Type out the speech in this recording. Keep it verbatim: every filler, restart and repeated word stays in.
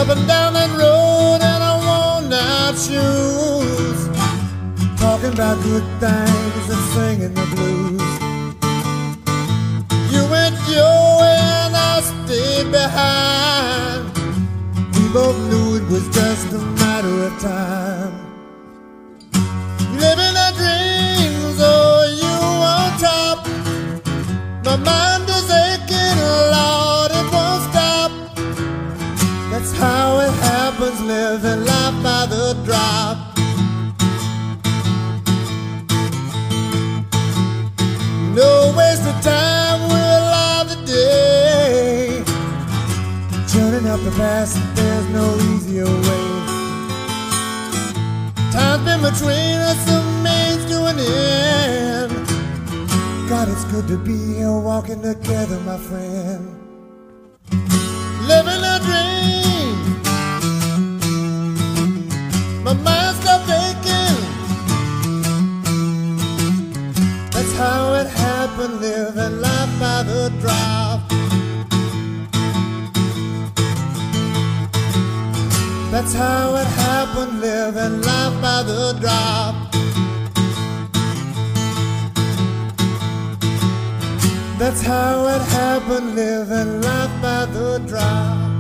up and down that road in our worn out shoes, talking about good things and singing the blues. You went your way and I stayed behind. We both knew it was just a matter of time. Living our dreams, oh, you on top. My mind is aching, Lord, it won't stop. That's how it happens, living life by the drop. No waste of time, we're alive today. Turning up the past, there's no easier way. Time's been between us, the means to an end. God, it's good to be here walking together, my friend. Living a dream, my mind stopped aching. That's how it happened, living life by the drop. That's how it happened, living life by the drop. That's how it happened, living life by the drop.